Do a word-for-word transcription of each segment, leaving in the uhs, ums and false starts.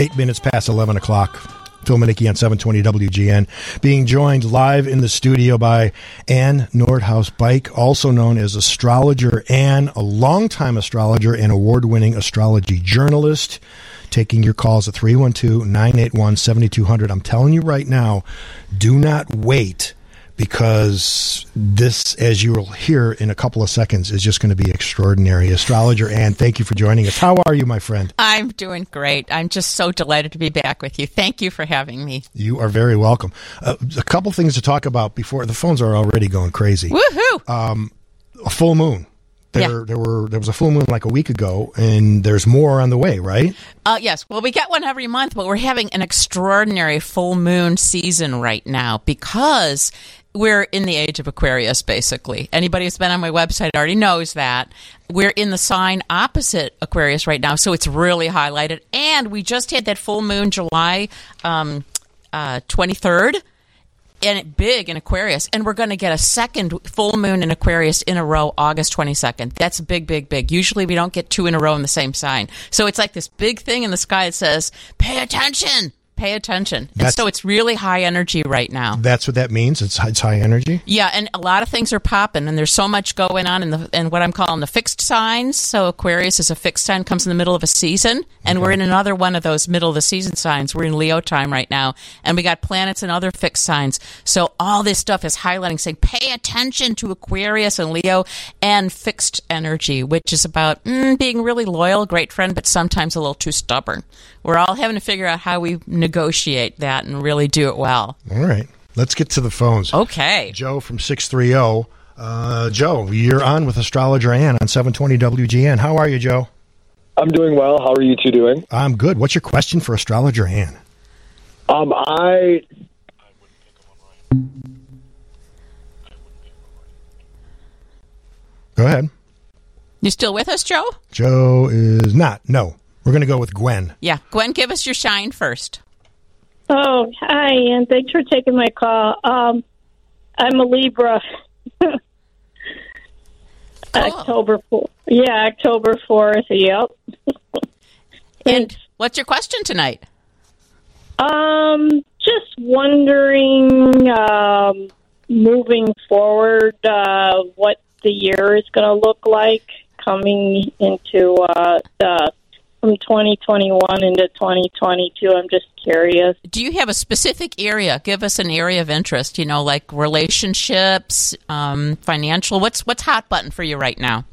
Eight minutes past eleven o'clock. Phil Manicki on seven twenty W G N. Being joined live in the studio by Ann Nordhaus-Bike, also known as Astrologer Ann, a longtime astrologer and award-winning astrology journalist. Taking your calls at three one two, nine eight one, seven two zero zero. I'm telling you right now, do not wait, because this, as you will hear in a couple of seconds, is just going to be extraordinary. Astrologer Ann, thank you for joining us. How are you, my friend? I'm doing great. I'm just so delighted to be back with you. Thank you for having me. You are very welcome. Uh, a couple things to talk about before the phones are already going crazy. Woohoo! Um, a full moon. There, yeah. there were there was a full moon like a week ago, and there's more on the way, right? Uh, yes. Well, we get one every month, but we're having an extraordinary full moon season right now because we're in the age of Aquarius, basically. Anybody who's been on my website already knows that. We're in the sign opposite Aquarius right now, so it's really highlighted. And we just had that full moon July um, uh, twenty-third. And it big in Aquarius, and we're going to get a second full moon in Aquarius in a row August twenty-second. That's big, big, big. Usually we don't get two in a row in the same sign. So it's like this big thing in the sky that says, pay attention, pay attention. And so it's really high energy right now. That's what that means? It's, it's high energy? Yeah, and a lot of things are popping, and there's so much going on in the in what I'm calling the fixed signs. So Aquarius is a fixed sign, comes in the middle of a season, and okay. We're in another one of those middle of the season signs. We're in Leo time right now, and we got planets and other fixed signs. So all this stuff is highlighting, saying pay attention to Aquarius and Leo and fixed energy, which is about mm, being really loyal, great friend, but sometimes a little too stubborn. We're all having to figure out how we negotiate that and really do it well. All right. Let's get to the phones. Okay. Joe from six three zero. Uh, Joe, you're on with Astrologer Ann on seven twenty W G N. How are you, Joe? I'm doing well. How are you two doing? I'm good. What's your question for Astrologer Ann? Um, I... Go ahead. You still with us, Joe? Joe is not. No. We're going to go with Gwen. Yeah. Gwen, give us your shine first. Oh, hi, and thanks for taking my call. Um, I'm a Libra. Cool. October fourth. Yeah, October fourth. Yep. And what's your question tonight? Um, just wondering, um, moving forward, uh, what the year is going to look like coming into uh, the from twenty twenty-one into twenty twenty-two. I'm just curious. Do you have a specific area? Give us an area of interest, you know, like relationships, um, financial. What's what's hot button for you right now?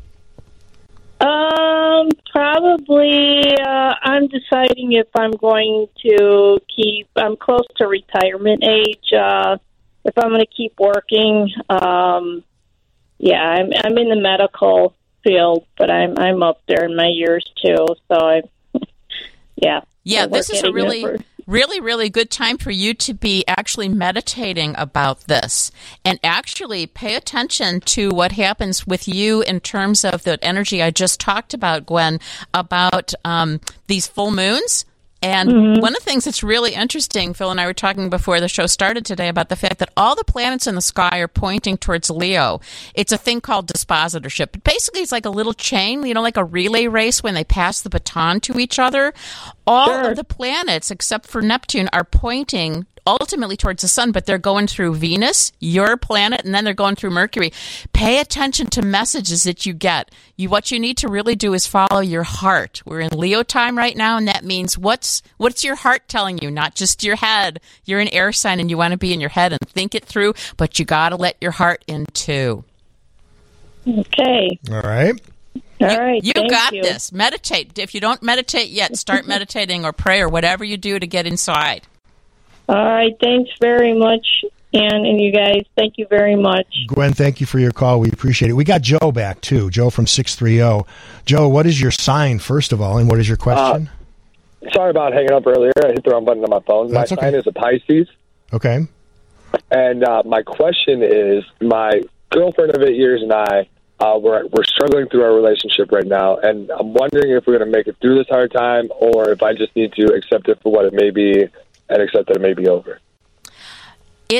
Um, probably, uh, I'm deciding if I'm going to keep, I'm close to retirement age, uh, if I'm going to keep working. Um, yeah, I'm, I'm in the medical field, but I'm I'm up there in my years too. So I, yeah, yeah. This is a really, over. really, really good time for you to be actually meditating about this, and actually pay attention to what happens with you in terms of the energy I just talked about, Gwen, about um, these full moons. And mm-hmm. one of the things that's really interesting, Phil and I were talking before the show started today about the fact that all the planets in the sky are pointing towards Leo. It's a thing called dispositorship. But basically, it's like a little chain, you know, like a relay race when they pass the baton to each other. All sure. of the planets, except for Neptune, are pointing ultimately towards the sun, but they're going through Venus, your planet, and then they're going through Mercury. Pay attention to messages that you get. You, what you need to really do is follow your heart. We're in Leo time right now, and that means what's what's your heart telling you, not just your head. You're an air sign, and you want to be in your head and think it through, but you got to let your heart in too. Okay. All right. All right. You, you Thank got you. this. Meditate. If you don't meditate yet, start meditating or pray or whatever you do to get inside. All right. Thanks very much, Ann, and you guys. Thank you very much. Gwen, thank you for your call. We appreciate it. We got Joe back, too. Joe from six three zero. Joe, what is your sign, first of all, and what is your question? Uh, sorry about hanging up earlier. I hit the wrong button on my phone. That's my okay. sign is a Pisces. Okay. And uh, my question is, my girlfriend of eight years and I, uh, we're, we're struggling through our relationship right now, and I'm wondering if we're going to make it through this hard time or if I just need to accept it for what it may be and accept that it may be over. It's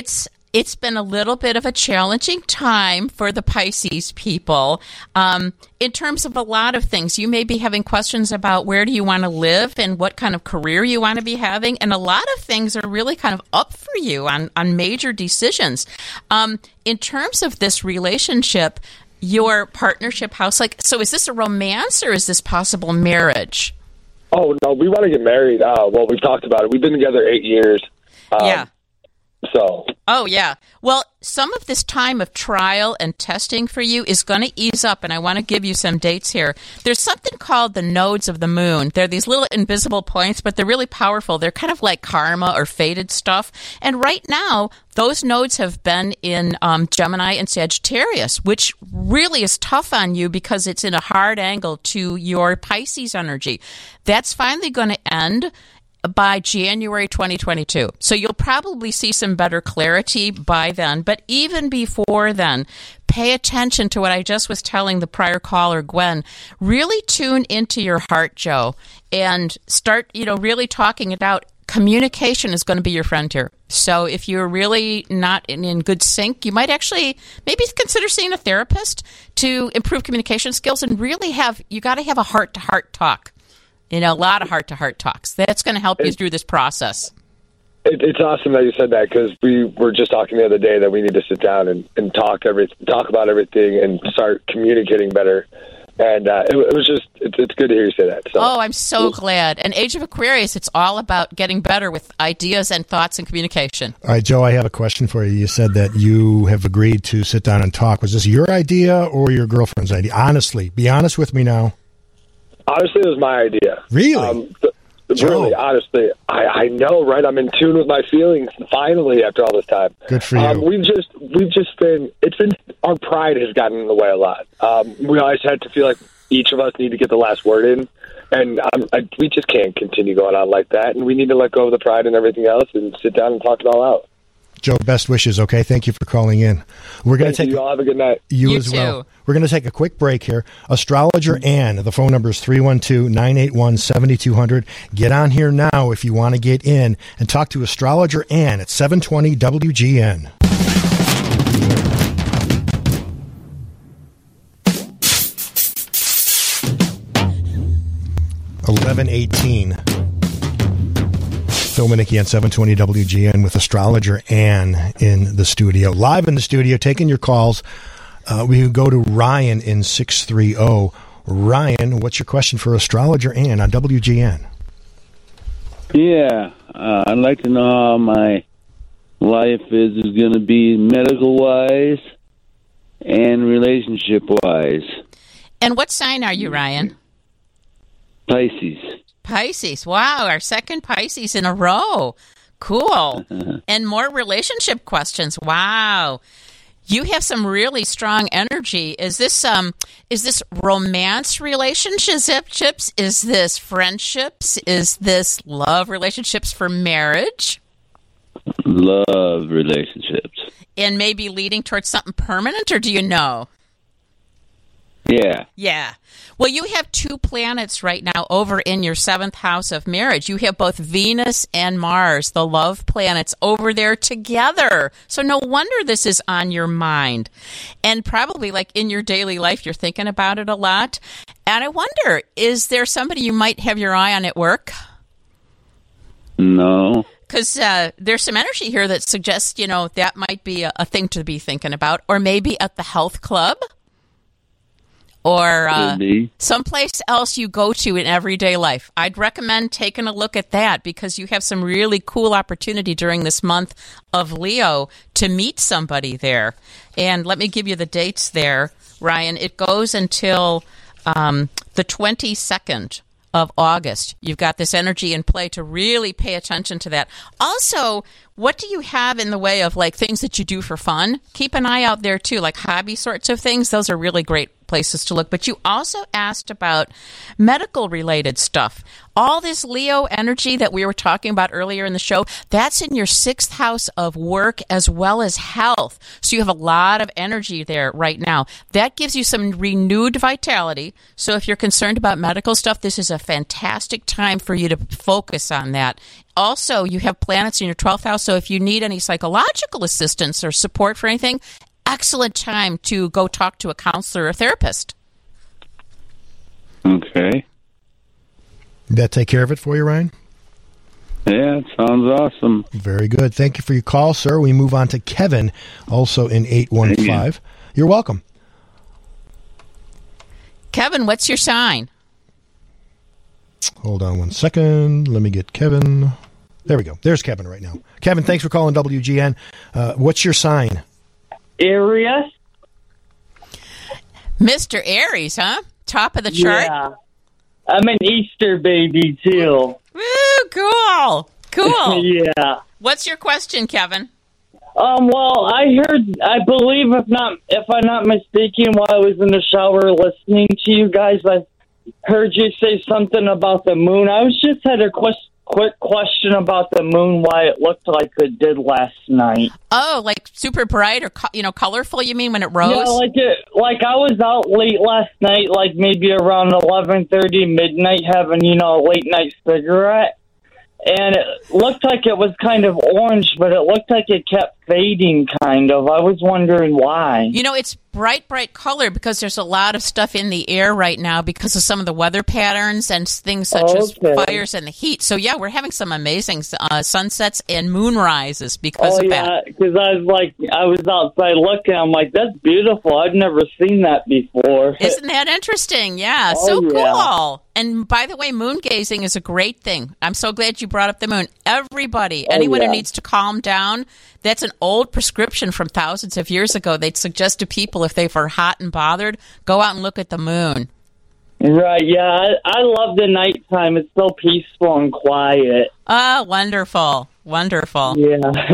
it's been a little bit of a challenging time for the Pisces people um, in terms of a lot of things. You may be having questions about where do you want to live and what kind of career you want to be having. And a lot of things are really kind of up for you on, on major decisions. Um, in terms of this relationship, your partnership house, like, so is this a romance or is this possible marriage? Oh, no, we want to get married. Uh, well, we've talked about it. We've been together eight years. Um, yeah. So. Oh, yeah. Well, some of this time of trial and testing for you is going to ease up, and I want to give you some dates here. There's something called the nodes of the moon. They're these little invisible points, but they're really powerful. They're kind of like karma or fated stuff. And right now, those nodes have been in um, Gemini and Sagittarius, which really is tough on you because it's in a hard angle to your Pisces energy. That's finally going to end by January twenty twenty-two. So you'll probably see some better clarity by then. But even before then, pay attention to what I just was telling the prior caller, Gwen. Really tune into your heart, Joe, and start, you know, really talking it out. Communication is going to be your friend here. So if you're really not in, in good sync, you might actually maybe consider seeing a therapist to improve communication skills and really have, you got to have a heart-to-heart talk. You know, a lot of heart-to-heart talks. That's going to help you through this process. It, it's awesome that you said that because we were just talking the other day that we need to sit down and, and talk every talk about everything and start communicating better. And uh, it, it was just, it, it's good to hear you say that. So. Oh, I'm so glad. And Age of Aquarius, it's all about getting better with ideas and thoughts and communication. All right, Joe, I have a question for you. You said that you have agreed to sit down and talk. Was this your idea or your girlfriend's idea? Honestly, be honest with me now. Honestly, it was my idea. Really? Um, th- really, honestly. I, I know, right? I'm in tune with my feelings, finally, after all this time. Good for you. Um, we've just, we've just been, it's been, our pride has gotten in the way a lot. Um, we always had to feel like each of us need to get the last word in. And um, I, we just can't continue going on like that. And we need to let go of the pride and everything else and sit down and talk it all out. Joe, best wishes, okay? Thank you for calling in. We're going to take you. All have a good night. You, you as too. well. We're going to take a quick break here. Astrologer Ann, the phone number is three one two, nine eight one, seven two zero zero. Get on here now if you want to get in and talk to Astrologer Ann at seven twenty W G N. eleven eighteen. Phil Minicki on seven twenty W G N with Astrologer Ann in the studio. Live in the studio, taking your calls. Uh, we go to Ryan in six three zero. Ryan, what's your question for Astrologer Ann on W G N? Yeah, uh, I'd like to know how my life is, is going to be medical-wise and relationship-wise. And what sign are you, Ryan? Pisces. Pisces. Wow, our second Pisces in a row. Cool. And more relationship questions. Wow. You have some really strong energy. Is this um is this romance relationships? Is this friendships? Is this love relationships for marriage? Love relationships. And maybe leading towards something permanent, or do you know? Yeah. Yeah. Well, you have two planets right now over in your seventh house of marriage. You have both Venus and Mars, the love planets, over there together. So no wonder this is on your mind. And probably like in your daily life, you're thinking about it a lot. And I wonder, is there somebody you might have your eye on at work? No. Because uh, there's some energy here that suggests, you know, that might be a, a thing to be thinking about. Or maybe at the health club. Or uh, someplace else you go to in everyday life. I'd recommend taking a look at that because you have some really cool opportunity during this month of Leo to meet somebody there. And let me give you the dates there, Ryan. It goes until um, the twenty-second of August. You've got this energy in play to really pay attention to that. Also, what do you have in the way of like things that you do for fun? Keep an eye out there too, like hobby sorts of things. Those are really great places to look. But you also asked about medical related stuff. All this Leo energy that we were talking about earlier in the show, that's in your sixth house of work as well as health. So you have a lot of energy there right now. That gives you some renewed vitality. So if you're concerned about medical stuff, this is a fantastic time for you to focus on that also, you have planets in your twelfth house, so if you need any psychological assistance or support for anything, excellent time to go talk to a counselor or therapist. Okay. Did that take care of it for you, Ryan? Yeah, it sounds awesome. Very good. Thank you for your call, sir. We move on to Kevin, also in eight one five. You're welcome. Kevin, what's your sign? Hold on one second. Let me get Kevin. There we go. There's Kevin right now. Kevin, thanks for calling W G N. Uh, what's your sign? Aries. Mister Aries, huh? Top of the chart? Yeah. I'm an Easter baby, too. Woo, cool. Cool. Yeah. What's your question, Kevin? Um, well, I heard, I believe, if not, if I'm not mistaken, while I was in the shower listening to you guys, I heard you say something about the moon. I was just had a quest, quick question about the moon, why it looked like it did last night. Oh, like super bright or, co- you know, colorful, you mean, when it rose? Yeah, like it, like I was out late last night, like maybe around eleven thirty, midnight, having, you know, a late night cigarette. And it looked like it was kind of orange, but it looked like it kept fading, kind of. I was wondering why. You know, it's bright, bright color because there's a lot of stuff in the air right now because of some of the weather patterns and things such Okay. as fires and the heat. So, yeah, we're having some amazing uh, sunsets and moon rises because oh, of yeah, that. because I was like, I was outside looking. I'm like, that's beautiful. I've never seen that before. Isn't that interesting? Yeah, Oh, so yeah. cool. And by the way, moon gazing is a great thing. I'm so glad you brought up the moon. Everybody, Oh, anyone yeah. who needs to calm down, that's an old prescription from thousands of years ago. They'd suggest to people if they were hot and bothered, go out and look at the moon. Right, yeah. I, I love the nighttime. It's so peaceful and quiet. Oh, wonderful. Wonderful. Yeah.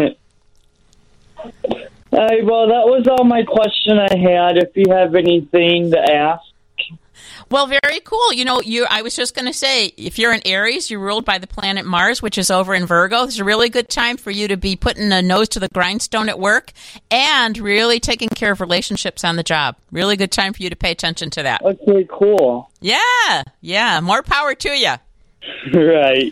All right, well, that was all my question I had. If you have anything to ask. Well, very cool. You know, you. I was just going to say, if you're in Aries, you're ruled by the planet Mars, which is over in Virgo. It's a really good time for you to be putting a nose to the grindstone at work and really taking care of relationships on the job. Really good time for you to pay attention to that. Okay, cool. Yeah, yeah. More power to you. Right.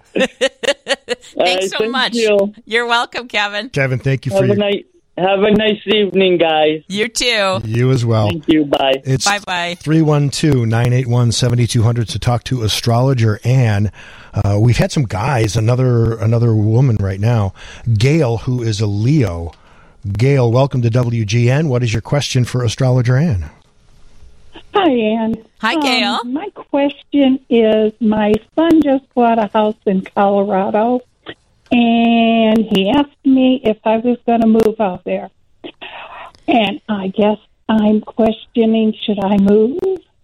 Thanks right, so thank much. you. You're welcome, Kevin. Kevin, thank you for Have a your... nice, have a nice evening, guys. You too. You as well. Thank you. Bye. It's Bye-bye. three one two, nine eight one, seven two zero zero to talk to astrologer Anne. Uh, we've had some guys, another another woman right now, Gail, who is a Leo. Gail, welcome to W G N. What is your question for astrologer Anne? Hi, Ann. Hi, Gail. Um, my question is, my son just bought a house in Colorado, and he asked me if I was going to move out there. And I guess I'm questioning, should I move?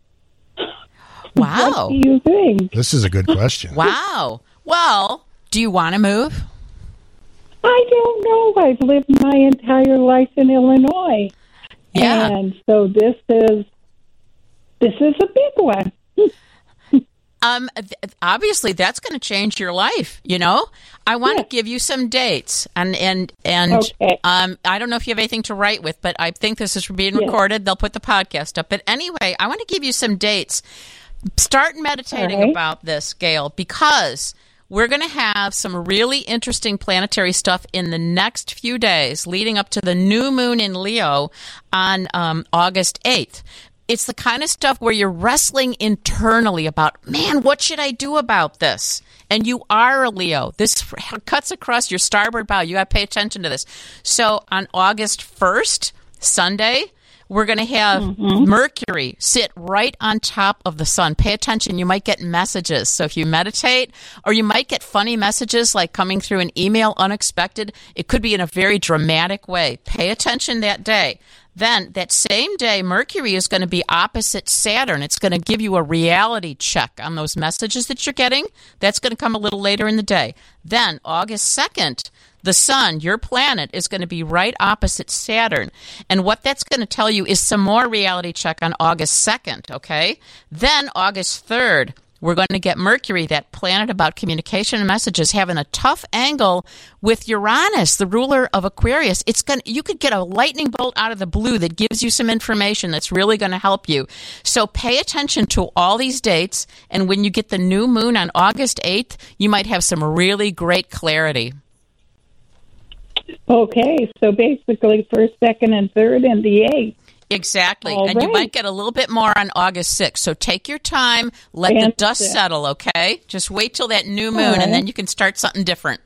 Wow. What do you think? This is a good question. Wow. Well, do you want to move? I don't know. I've lived my entire life in Illinois. Yeah. And so this is, this is a big one. Um, th- obviously, that's going to change your life. You know, I want to Yes. give you some dates, and and and Okay. um, I don't know if you have anything to write with, but I think this is being Yes. recorded. They'll put the podcast up. But anyway, I want to give you some dates. Start meditating All right. about this, Gail, because we're going to have some really interesting planetary stuff in the next few days leading up to the new moon in Leo on um, August eighth. It's the kind of stuff where you're wrestling internally about, man, what should I do about this? And you are a Leo. This cuts across your starboard bow. You got to pay attention to this. So on August first, Sunday, we're going to have Mm-hmm. Mercury sit right on top of the sun. Pay attention. You might get messages. So if you meditate, or you might get funny messages like coming through an email unexpected. It could be in a very dramatic way. Pay attention that day. Then that same day, Mercury is going to be opposite Saturn. It's going to give you a reality check on those messages that you're getting. That's going to come a little later in the day. Then August second, the sun, your planet, is going to be right opposite Saturn. And what that's going to tell you is some more reality check on August second, okay? Then August third, we're going to get Mercury, that planet about communication and messages, having a tough angle with Uranus, the ruler of Aquarius. It's going you could get a lightning bolt out of the blue that gives you some information that's really going to help you. So pay attention to all these dates, and when you get the new moon on August eighth, you might have some really great clarity. Okay, so basically first, second, and third, and the eighth. Exactly. All and right. you might get a little bit more on August sixth. So take your time, let And the dust six. settle, okay? Just wait till that new moon, All right. and then you can start something different.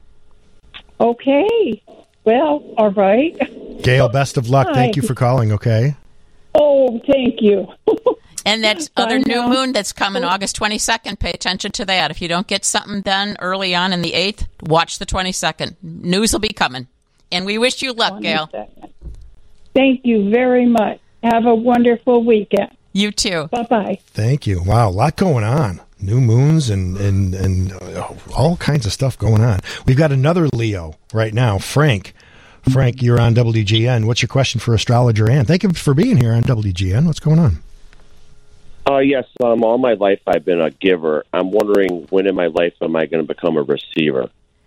Okay. Well, all right. Gail, best of luck. Hi. Thank you for calling, okay? Oh, thank you. And that Bye other new now. moon that's coming August twenty-second, pay attention to that. If you don't get something done early on in the eighth, watch the twenty-second. News will be coming. And we wish you luck, Gail. Thank you very much. Have a wonderful weekend. You too. Bye-bye. Thank you. Wow, a lot going on. New moons and, and, and uh, all kinds of stuff going on. We've got another Leo right now, Frank. Frank, you're on W G N. What's your question for Astrologer Ann? Thank you for being here on W G N. What's going on? Uh, yes, um, all my life I've been a giver. I'm wondering when in my life am I going to become a receiver?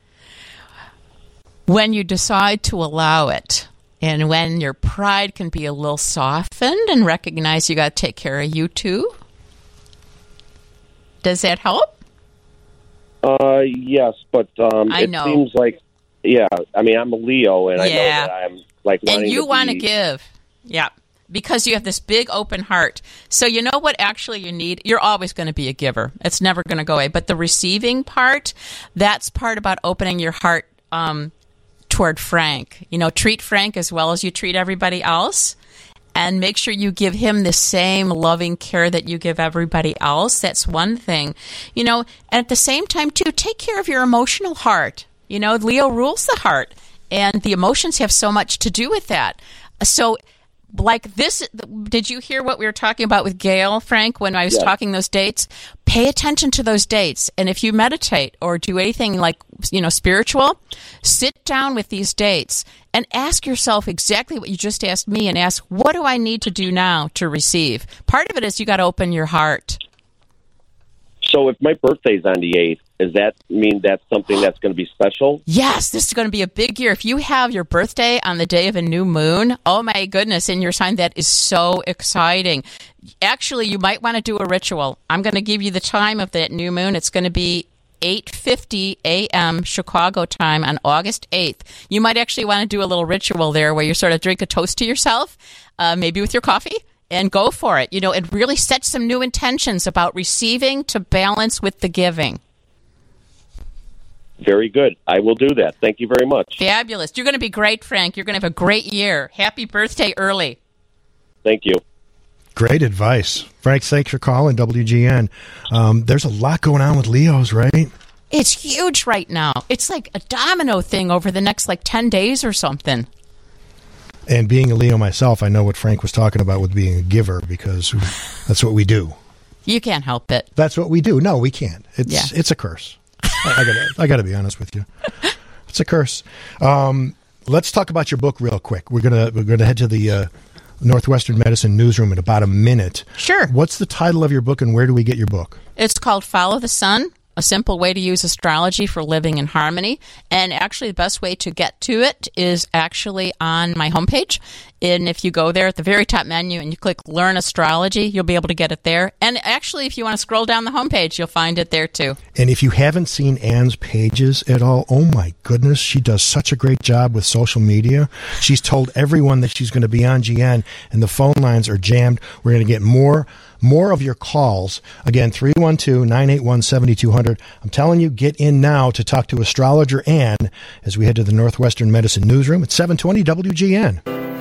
When you decide to allow it, and when your pride can be a little softened and recognize you got to take care of you too. Does that help? Uh, yes, but um, I it know. seems like, yeah, I mean, I'm a Leo, and I know Yeah. that I'm like wanting And you to want to be- give. Yeah. Because you have this big open heart. So you know what actually you need? You're always going to be a giver. It's never going to go away. But the receiving part, that's part about opening your heart um, toward Frank. You know, treat Frank as well as you treat everybody else. And make sure you give him the same loving care that you give everybody else. That's one thing. You know, and at the same time, too, take care of your emotional heart. You know, Leo rules the heart. And the emotions have so much to do with that. So like this, did you hear what we were talking about with Gail, Frank, when I was Yeah. talking those dates? Pay attention to those dates. And if you meditate or do anything like, you know, spiritual, sit down with these dates and ask yourself exactly what you just asked me and ask, what do I need to do now to receive? Part of it is you got to open your heart. So if my birthday's on the eighth, does that mean that's something that's going to be special? Yes, this is going to be a big year. If you have your birthday on the day of a new moon, oh my goodness, in your sign, that is so exciting. Actually, you might want to do a ritual. I'm going to give you the time of that new moon. It's going to be eight fifty a.m. Chicago time on August eighth. You might actually want to do a little ritual there where you sort of drink a toast to yourself, uh, maybe with your coffee, and go for it. You know, it really sets some new intentions about receiving to balance with the giving. Very good. I will do that. Thank you very much. Fabulous. You're going to be great, Frank. You're going to have a great year. Happy birthday early. Thank you. Great advice. Frank, thanks for calling W G N. Um, there's a lot going on with Leos, right? It's huge right now. It's like a domino thing over the next like ten days or something. And being a Leo myself, I know what Frank was talking about with being a giver because that's what we do. You can't help it. That's what we do. No, we can't. It's Yeah. it's a curse. I, I gotta I gotta be honest with you. It's a curse. Um, let's talk about your book real quick. We're gonna we're gonna head to the uh, Northwestern Medicine newsroom in about a minute. Sure. What's the title of your book, and where do we get your book? It's called Follow the Sun, a simple way to use astrology for living in harmony. And actually, the best way to get to it is actually on my homepage. And if you go there at the very top menu and you click Learn Astrology, you'll be able to get it there. And actually, if you want to scroll down the homepage, you'll find it there too. And if you haven't seen Ann's pages at all, oh my goodness, she does such a great job with social media. She's told everyone that she's going to be on G N, and the phone lines are jammed. We're going to get more more of your calls. Again, three one two, nine eight one, seven two zero zero. I'm telling you, get in now to talk to Astrologer Ann as we head to the Northwestern Medicine newsroom at seven twenty W G N.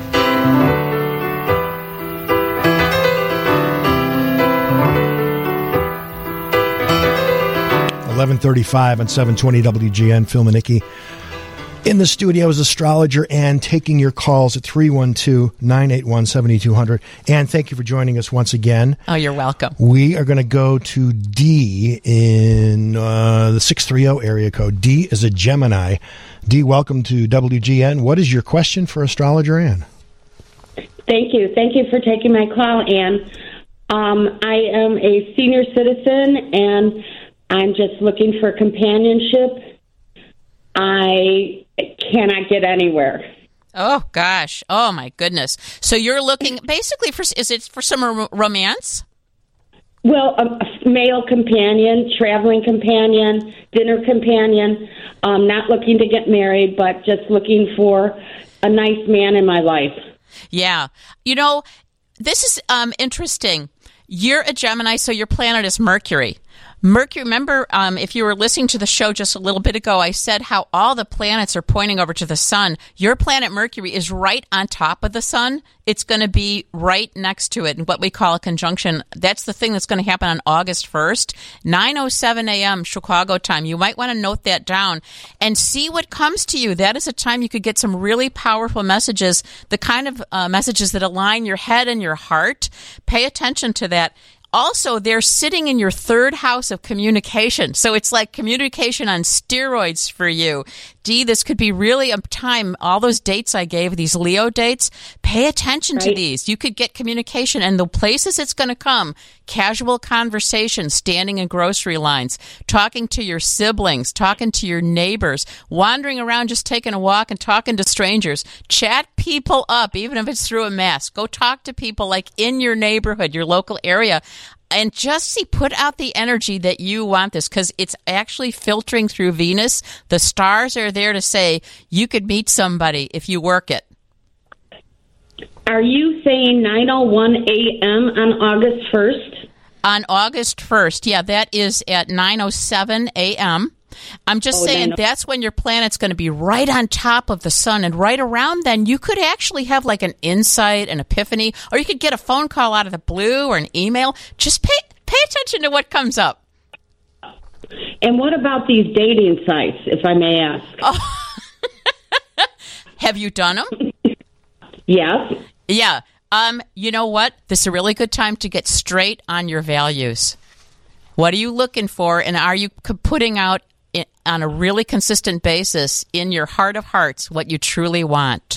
eleven thirty-five on seven twenty W G N. Phil Manicki in the studio is Astrologer Ann, taking your calls at three one two, nine eight one, seven two zero zero. Ann, thank you for joining us once again. Oh, you're welcome. We are going to go to D in uh, the six three zero area code. D is a Gemini. D, welcome to W G N. What is your question for Astrologer Ann? Thank you. Thank you for taking my call, Ann. Um, I am a senior citizen, and I'm just looking for companionship. I cannot get anywhere. Oh, gosh. Oh, my goodness. So you're looking basically for, is it for some rom- romance? Well, a male companion, traveling companion, dinner companion. Um, not looking to get married, but just looking for a nice man in my life. Yeah. You know, this is um, interesting. You're a Gemini, so your planet is Mercury. Mercury, remember, um, if you were listening to the show just a little bit ago, I said how all the planets are pointing over to the sun. Your planet Mercury is right on top of the sun. It's going to be right next to it in what we call a conjunction. That's the thing that's going to happen on August first, nine oh seven a.m. Chicago time. You might want to note that down and see what comes to you. That is a time you could get some really powerful messages, the kind of uh, messages that align your head and your heart. Pay attention to that. Also, they're sitting in your third house of communication. So it's like communication on steroids for you. Dee, this could be really a time, all those dates I gave, these Leo dates, pay attention right. to these. You could get communication, and the places it's going to come, casual conversation, standing in grocery lines, talking to your siblings, talking to your neighbors, wandering around just taking a walk and talking to strangers. Chat people up, even if it's through a mask. Go talk to people like in your neighborhood, your local area. And just see, put out the energy that you want this, because it's actually filtering through Venus. The stars are there to say you could meet somebody if you work it. Are you saying nine oh one a.m. on August first? On August first, yeah, that is at nine oh seven a.m. I'm just oh, saying that's when your planet's going to be right on top of the sun, and right around then you could actually have like an insight, an epiphany, or you could get a phone call out of the blue or an email. Just pay pay attention to what comes up. And what about these dating sites, if I may ask? Oh. Have you done them? Yes. Yeah. Um, you know what? This is a really good time to get straight on your values. What are you looking for, and are you putting out on a really consistent basis in your heart of hearts what you truly want?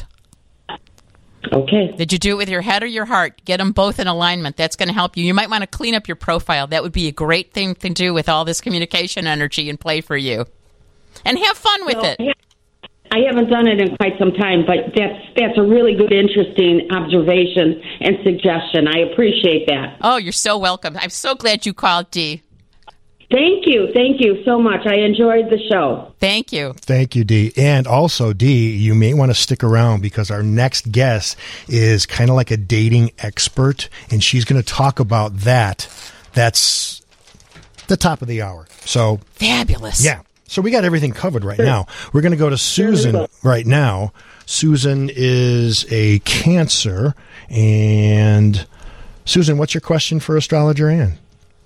Okay. Did you do it with your head or your heart? Get them both in alignment. That's going to help you. You might want to clean up your profile. That would be a great thing to do with all this communication energy in play for you. And have fun with well, it. I haven't done it in quite some time, but that's that's a really good, interesting observation and suggestion. I appreciate that. Oh, you're so welcome. I'm so glad you called, Dee. Thank you. Thank you so much. I enjoyed the show. Thank you. Thank you, Dee. And also, Dee, you may want to stick around because our next guest is kind of like a dating expert, and she's going to talk about that. That's the top of the hour. So fabulous. Yeah. So we got everything covered right now. We're going to go to Susan right now. Susan is a Cancer. And Susan, what's your question for Astrologer Ann?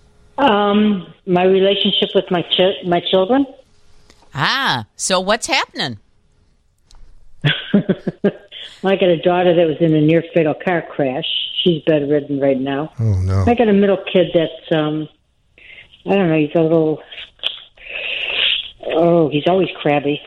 Um, my relationship with my ch- my children. Ah, so what's happening? I got a daughter that was in a near fatal car crash. She's bedridden right now. Oh no! I got a middle kid that's um, I don't know. He's a little. Oh, he's always crabby.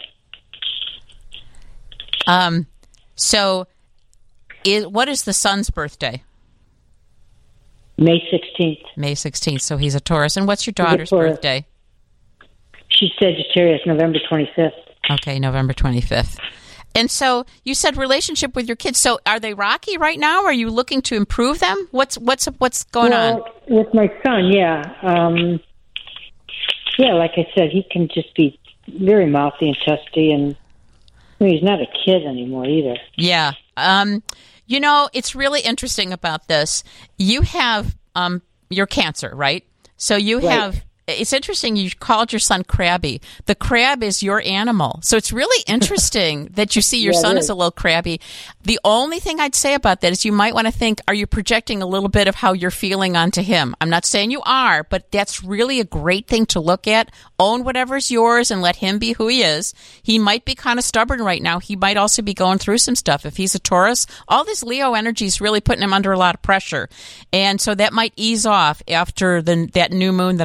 Um, so, is, what is the son's birthday? May sixteenth. May sixteenth. So he's a Taurus. And what's your daughter's birthday? She's Sagittarius, November twenty-fifth. Okay, November twenty-fifth. And so you said relationship with your kids. So are they rocky right now? Are you looking to improve them? What's what's what's going well, on? With my son, yeah. Um, yeah, like I said, he can just be very mouthy and testy, and I mean, he's not a kid anymore either. Yeah. Um, you know, it's really interesting about this. You have um, your Cancer, right? So you right. have. It's interesting you called your son crabby. The crab is your animal. So it's really interesting that you see your yeah, son is. as a little crabby. The only thing I'd say about that is you might want to think, are you projecting a little bit of how you're feeling onto him? I'm not saying you are, but that's really a great thing to look at. Own whatever's yours and let him be who he is. He might be kind of stubborn right now. He might also be going through some stuff. If he's a Taurus, all this Leo energy is really putting him under a lot of pressure. And so that might ease off after the, that new moon that I mentioned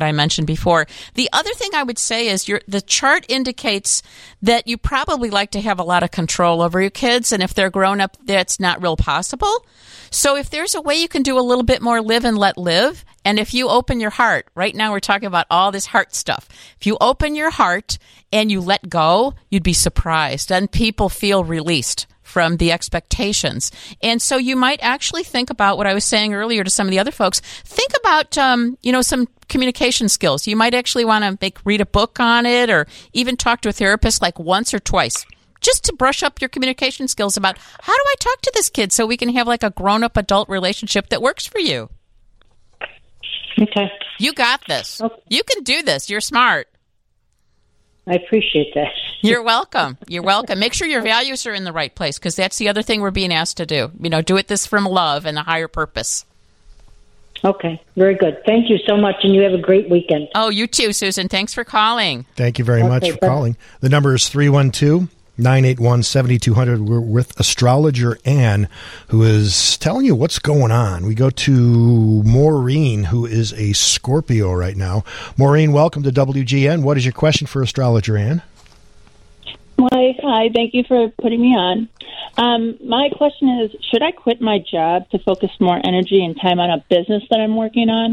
before. The other thing I would say is your the chart indicates that you probably like to have a lot of control over your kids, and if they're grown up, that's not real possible. So if there's a way you can do a little bit more live and let live, and if you open your heart, right now we're talking about all this heart stuff. If you open your heart and you let go, you'd be surprised, and people feel released from the expectations. And so you might actually think about what I was saying earlier to some of the other folks. Think about, um, you know, some communication skills. You might actually want to make read a book on it, or even talk to a therapist like once or twice, just to brush up your communication skills about how do I talk to this kid so we can have like a grown-up adult relationship that works for you. Okay. You got this. Okay. You can do this. You're smart. I appreciate that. You're welcome. You're welcome. Make sure your values are in the right place, because that's the other thing we're being asked to do. You know, do it this from love and a higher purpose. Okay. Very good. Thank you so much, and you have a great weekend. Oh, you too, Susan. Thanks for calling. Thank you very okay, much for bye. calling. The number is three one two, nine eight one, seven two zero zero. We're with astrologer Ann, who is telling you what's going on. We go to Maureen, who is a Scorpio right now. Maureen, welcome to W G N. What is your question for astrologer Ann? Hi, hi. Thank you for putting me on. Um, my question is, should I quit my job to focus more energy and time on a business that I'm working on?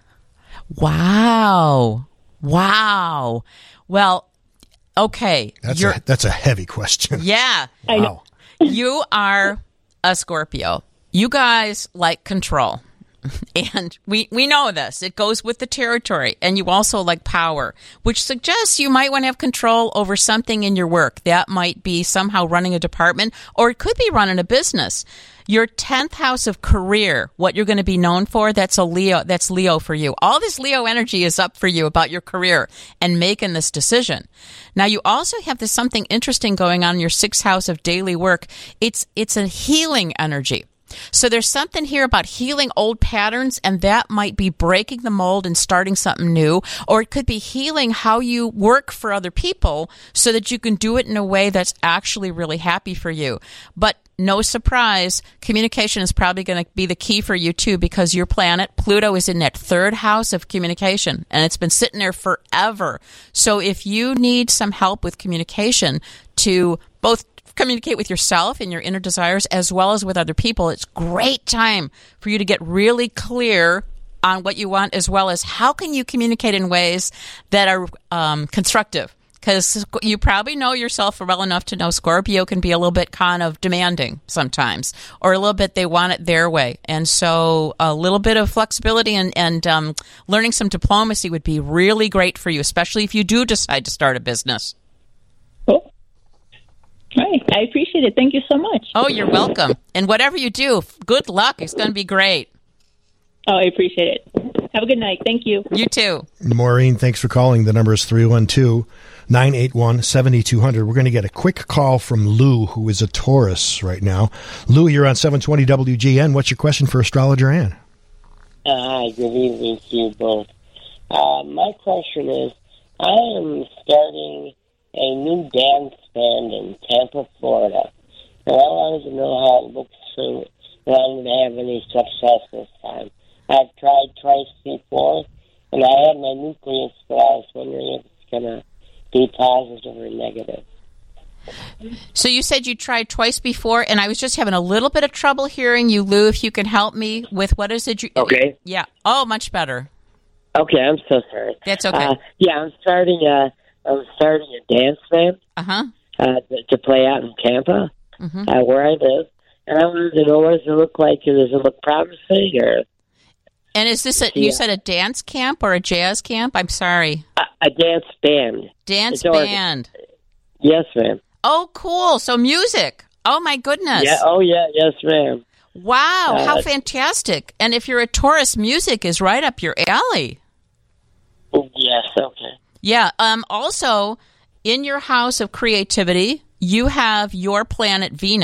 Wow. Wow. Well, okay. That's a, that's a heavy question. Yeah. Wow. I know. You are a Scorpio. You guys like control. And we, we know this. It goes with the territory. And you also like power, which suggests you might want to have control over something in your work. That might be somehow running a department, or it could be running a business. Your tenth house of career, what you're going to be known for, that's a Leo. That's Leo for you. All this Leo energy is up for you about your career and making this decision. Now, you also have this something interesting going on in your sixth house of daily work. It's it's a healing energy. So there's something here about healing old patterns, and that might be breaking the mold and starting something new, or it could be healing how you work for other people so that you can do it in a way that's actually really happy for you. But no surprise, communication is probably going to be the key for you too, because your planet, Pluto, is in that third house of communication, and it's been sitting there forever. So if you need some help with communication to both communicate with yourself and your inner desires as well as with other people, it's great time for you to get really clear on what you want, as well as how can you communicate in ways that are um, constructive. Because you probably know yourself well enough to know Scorpio can be a little bit kind of demanding sometimes, or a little bit they want it their way. And so a little bit of flexibility and, and um, learning some diplomacy would be really great for you, especially if you do decide to start a business. Cool. Right. I appreciate it. Thank you so much. Oh, you're welcome. And whatever you do, good luck. It's going to be great. Oh, I appreciate it. Have a good night. Thank you. You too. Maureen, thanks for calling. The number is three one two, nine eight one, seven two zero zero. We're going to get a quick call from Lou, who is a Taurus right now. Lou, you're on seven twenty W G N. What's your question for astrologer Ann? Uh, hi, good evening to you both. Uh, my question is, I am starting a new dance band in Tampa, Florida. And I wanted to know how it looks for if I'm going to have any success this time. I've tried twice before, and I had my nucleus, but I was wondering if it's going to be positive or negative. So you said you tried twice before, and I was just having a little bit of trouble hearing you, Lou. If you can help me with what is it? You, okay. Yeah. Oh, much better. Okay, I'm so sorry. That's okay. Uh, yeah, I'm starting a, I'm starting a dance band uh-huh. uh, to play out in Tampa, mm-hmm. uh, where I live. And I wanted to know, what does it look like? Does it look promising? Or And is this, a, yeah. you said a dance camp or a jazz camp? I'm sorry. A, a dance band. Dance it's band. Already, yes, ma'am. Oh, cool. So music. Oh, my goodness. Yeah. Oh, yeah. Yes, ma'am. Wow. Uh, how fantastic. And if you're a Taurus, music is right up your alley. Yes. Okay. Yeah. Um. Also, in your house of creativity, you have your planet Venus,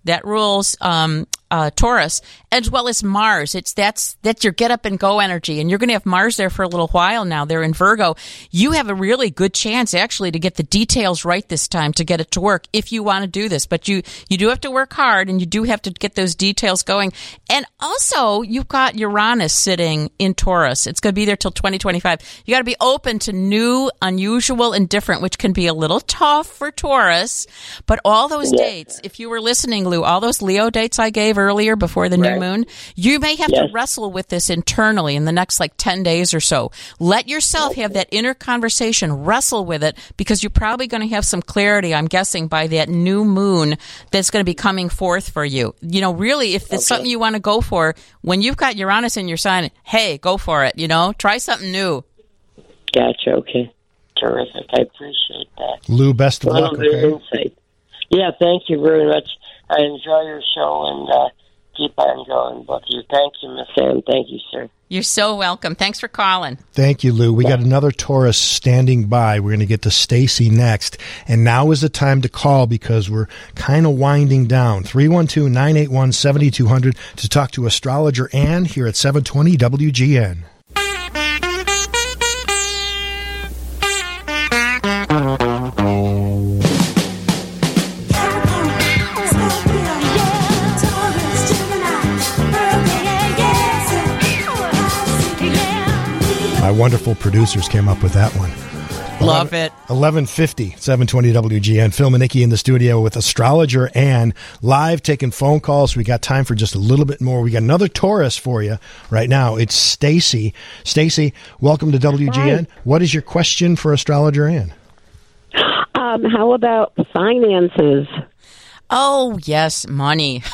that rules um, uh, Taurus, as well as Mars. It's that's that's your get up and go energy, and you're going to have Mars there for a little while now. They're in Virgo. You have a really good chance actually to get the details right this time to get it to work if you want to do this. But you you do have to work hard, and you do have to get those details going. And also, you've got Uranus sitting in Taurus. It's going to be there till twenty twenty-five. You got to be open to new, unusual, and different, which can be a little tough for Taurus. But all those Yes. dates, if you were listening, Lou, all those Leo dates I gave earlier before the Right. new moon, you may have Yes. to wrestle with this internally in the next like ten days or so. Let yourself have that inner conversation, wrestle with it, because you're probably going to have some clarity, I'm guessing, by that new moon that's going to be coming forth for you. You know, really, if it's Okay. something you want to go for, when you've got Uranus in your sign, hey, go for it, you know, try something new. Gotcha. Okay. Terrific. I appreciate that. Lou, best of Well, luck, good okay? insight. Yeah, thank you very much. I enjoy your show and uh, keep on going with you. Thank you, Miss Ann. Thank you, sir. You're so welcome. Thanks for calling. Thank you, Lou. We got another Taurus standing by. We're going to get to Stacy next. And now is the time to call because we're kind of winding down. three one two, nine eight one, seven two zero zero to talk to astrologer Ann here at seven twenty W G N. My wonderful producers came up with that one. Love it. eleven fifty, seven twenty W G N. Phil Manicki in the studio with astrologer Ann, live taking phone calls. We got time for just a little bit more. We got another Taurus for you right now. It's Stacy. Stacy, welcome to W G N. Hi. What is your question for astrologer Ann? Um, how about finances? Oh, yes, money.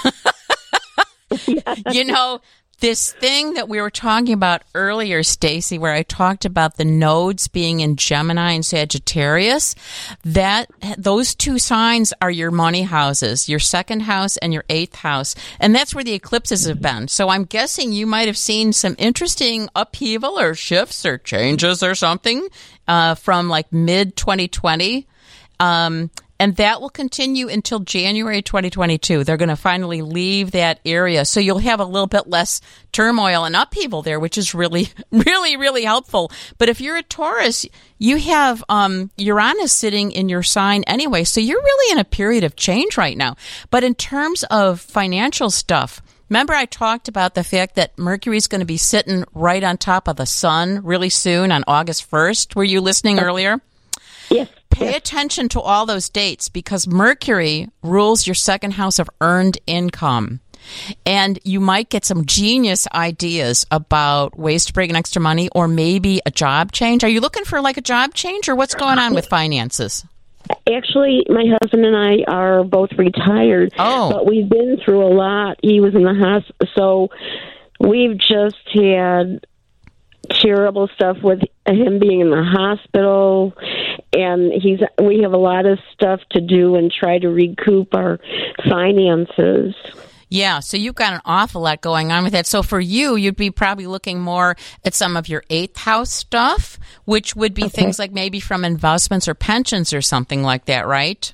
You know, this thing that we were talking about earlier, Stacy, where I talked about the nodes being in Gemini and Sagittarius, that those two signs are your money houses, your second house and your eighth house. And that's where the eclipses have been. So I'm guessing you might have seen some interesting upheaval or shifts or changes or something uh, from like mid twenty twenty. Um, and that will continue until January twenty twenty-two. They're going to finally leave that area. So you'll have a little bit less turmoil and upheaval there, which is really, really, really helpful. But if you're a Taurus, you have um, Uranus sitting in your sign anyway. So you're really in a period of change right now. But in terms of financial stuff, remember I talked about the fact that Mercury's going to be sitting right on top of the sun really soon on August first. Were you listening earlier? Yes. Pay attention to all those dates because Mercury rules your second house of earned income. And you might get some genius ideas about ways to bring in extra money or maybe a job change. Are you looking for like a job change or what's going on with finances? Actually, my husband and I are both retired, oh. but we've been through a lot. He was in the hospital, so we've just had terrible stuff with him being in the hospital, and he's we have a lot of stuff to do and try to recoup our finances. Yeah, so you've got an awful lot going on with that. So for you, you'd be probably looking more at some of your eighth house stuff, which would be okay. Things like maybe from investments or pensions or something like that, right?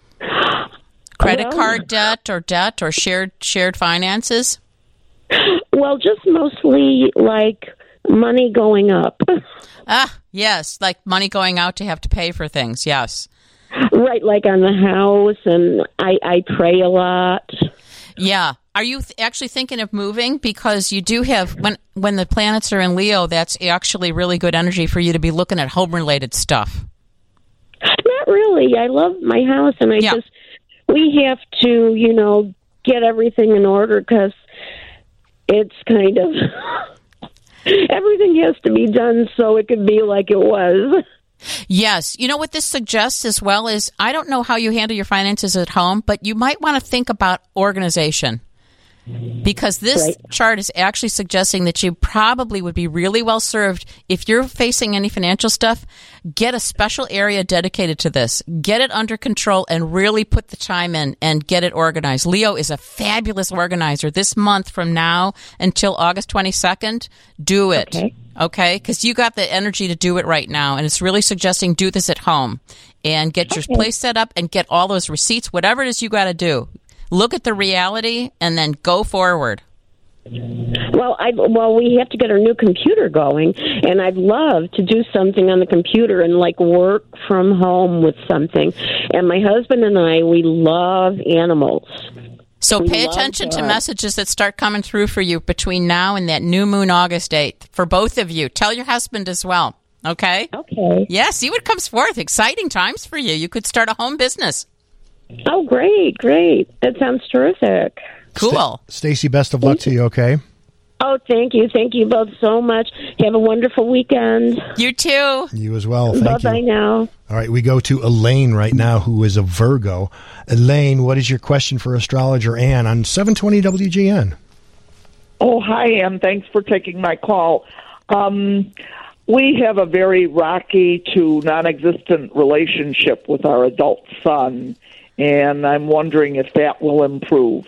Credit well, card debt or debt or shared shared finances? Well, just mostly like money going up. Ah, yes, like money going out to have to pay for things, yes. Right, like on the house, and I, I pray a lot. Yeah. Are you th- actually thinking of moving? Because you do have, when when the planets are in Leo, that's actually really good energy for you to be looking at home-related stuff. Not really. I love my house, and I yeah. just, we have to, you know, get everything in order because it's kind of... Everything has to be done so it could be like it was. Yes. You know what this suggests as well is, I don't know how you handle your finances at home, but you might want to think about organization. Because this right. chart is actually suggesting that you probably would be really well served if you're facing any financial stuff. Get a special area dedicated to this. Get it under control and really put the time in and get it organized. Leo is a fabulous organizer. This month from now until August twenty-second, do it. Okay. Okay? Because you got the energy to do it right now. And it's really suggesting do this at home and get your okay. place set up and get all those receipts, whatever it is you got to do. look at the reality and then go forward. Well, I well, we have to get our new computer going, and I'd love to do something on the computer and like work from home with something. And my husband and I, we love animals. So we pay attention love, to uh, messages that start coming through for you between now and that new moon August eighth. For both of you, tell your husband as well. Okay. Okay. Yeah. See what comes forth. Exciting times for you. You could start a home business. Oh, great, great! That sounds terrific. Cool. St- Stacy, best of luck to you, okay? Oh, thank you. Thank you both so much. Have a wonderful weekend. You too. You as well. Thank Bye-bye you. now. All right, we go to Elaine right now, who is a Virgo. Elaine, what is your question for astrologer Ann on seven twenty W G N? Oh, hi, Ann. Thanks for taking my call. Um, we have a very rocky to non-existent relationship with our adult son, and I'm wondering if that will improve.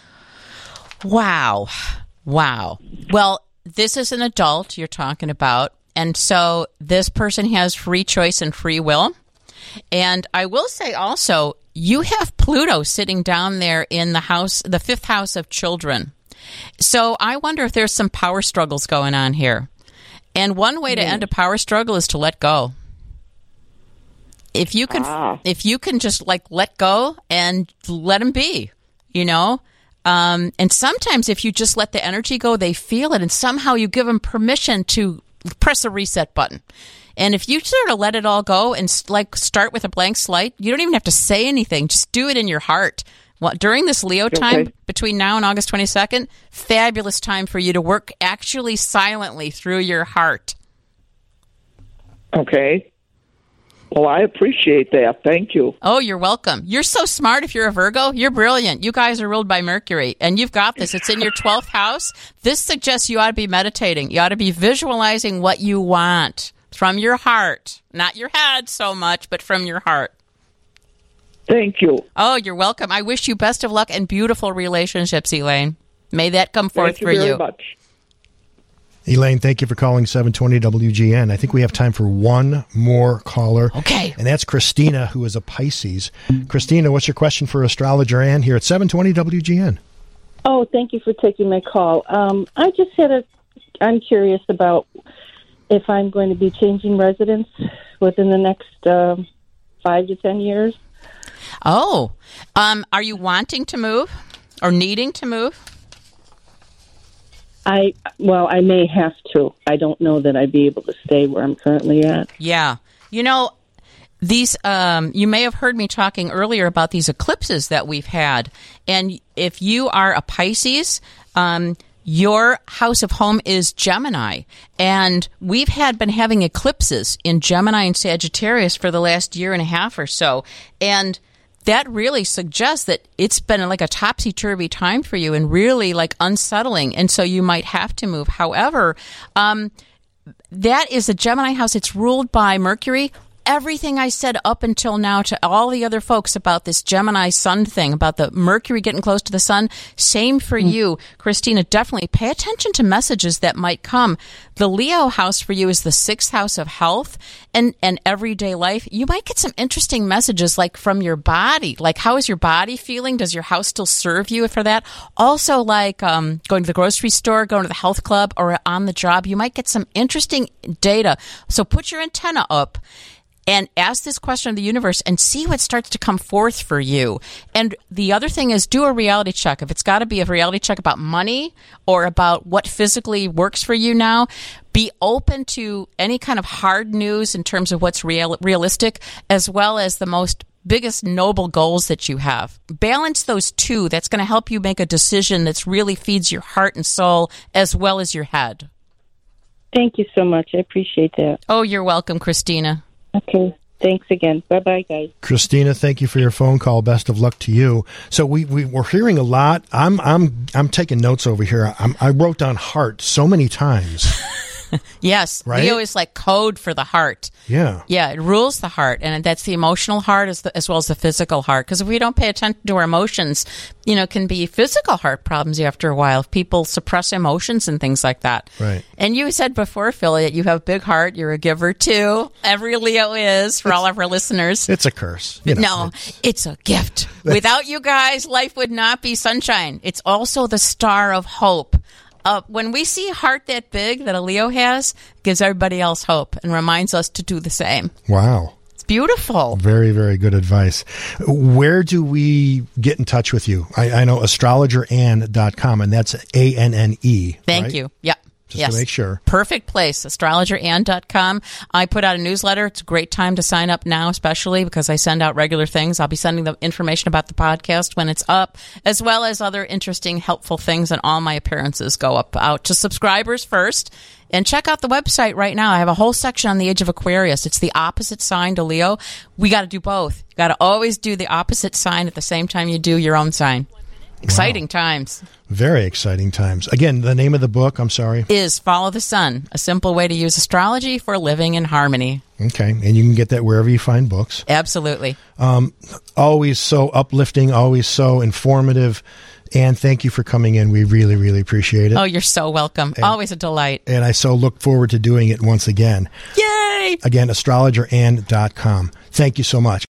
Wow. Wow. Well, this is an adult you're talking about, and so this person has free choice and free will. And I will say also, you have Pluto sitting down there in the house, the fifth house of children. So I wonder if there's some power struggles going on here. And one way to end a power struggle is to let go. If you can, ah. if you can just like let go and let them be, you know. Um, and sometimes if you just let the energy go, they feel it, and somehow you give them permission to press a reset button. And if you sort of let it all go and like start with a blank slate, you don't even have to say anything. Just do it in your heart. Well, during this Leo time, okay. between now and August twenty-second, fabulous time for you to work actually silently through your heart. Okay. Well, I appreciate that. Thank you. Oh, you're welcome. You're so smart if you're a Virgo. You're brilliant. You guys are ruled by Mercury, and you've got this. It's in your twelfth house. This suggests you ought to be meditating. You ought to be visualizing what you want from your heart. Not your head so much, but from your heart. Thank you. Oh, you're welcome. I wish you best of luck and beautiful relationships, Elaine. May that come forth Thank you for very you. Much. Elaine, thank you for calling seven twenty W G N. I think we have time for one more caller. Okay. And that's Christina, who is a Pisces. Christina, what's your question for astrologer Ann here at seven twenty W G N? Oh, thank you for taking my call. Um, I just had a, I'm curious about if I'm going to be changing residence within the next uh, five to ten years. Oh, um, are you wanting to move or needing to move? I well, I may have to. I don't know that I'd be able to stay where I'm currently at. Yeah. You know, these um, you may have heard me talking earlier about these eclipses that we've had. And if you are a Pisces, um, your house of home is Gemini. And we've had been having eclipses in Gemini and Sagittarius for the last year and a half or so. And that really suggests that it's been like a topsy-turvy time for you and really like unsettling. And so you might have to move. However, um, that is a Gemini house. It's ruled by Mercury. Everything I said up until now to all the other folks about this Gemini sun thing, about the Mercury getting close to the sun, same for mm. you, Christina. Definitely pay attention to messages that might come. The Leo house for you is the sixth house of health and, and everyday life. You might get some interesting messages like from your body. Like, how is your body feeling? Does your house still serve you for that? Also, like um, going to the grocery store, going to the health club, or on the job, you might get some interesting data. So put your antenna up and ask this question of the universe and see what starts to come forth for you. And the other thing is do a reality check. If it's got to be a reality check about money or about what physically works for you now, be open to any kind of hard news in terms of what's real, realistic, as well as the most biggest noble goals that you have. Balance those two. That's going to help you make a decision that really feeds your heart and soul as well as your head. Thank you so much. I appreciate that. Oh, you're welcome, Christina. Okay. Thanks again. Bye-bye, guys. Christina, thank you for your phone call. Best of luck to you. So we, we we're hearing a lot. I'm I'm I'm taking notes over here. I'm, I wrote down heart so many times. Yes. Right? Leo is like code for the heart. Yeah. Yeah, it rules the heart, and that's the emotional heart as, the, as well as the physical heart. Because if we don't pay attention to our emotions, you know, it can be physical heart problems after a while. If people suppress emotions and things like that. Right. And you said before, Phil, that you have a big heart. You're a giver, too. Every Leo is, for all of our listeners. It's a curse. You know, no, it's, it's a gift. Without you guys, life would not be sunshine. It's also the star of hope. Uh, when we see a heart that big that a Leo has, it gives everybody else hope and reminds us to do the same. Wow. It's beautiful. Very, very good advice. Where do we get in touch with you? I, I know astrologer ann dot com, and that's A N N E. Thank right? you. Yep. Just yes. to make sure. Perfect place, astrologer ann dot com. I put out a newsletter. It's a great time to sign up now, especially because I send out regular things. I'll be sending the information about the podcast when it's up, as well as other interesting, helpful things, and all my appearances go up out to subscribers first. And check out the website right now. I have a whole section on the age of Aquarius. It's the opposite sign to Leo. We got to do both. You got to always do the opposite sign at the same time you do your own sign. Exciting wow. times. Very exciting times. Again, the name of the book, I'm sorry, is Follow the Sun, a simple way to use astrology for living in harmony. Okay, and you can get that wherever you find books. Absolutely. Um, always so uplifting, always so informative. And thank you for coming in. We really, really appreciate it. Oh, you're so welcome. And, always a delight. And I so look forward to doing it once again. Yay! Again, astrologer ann dot com. Thank you so much.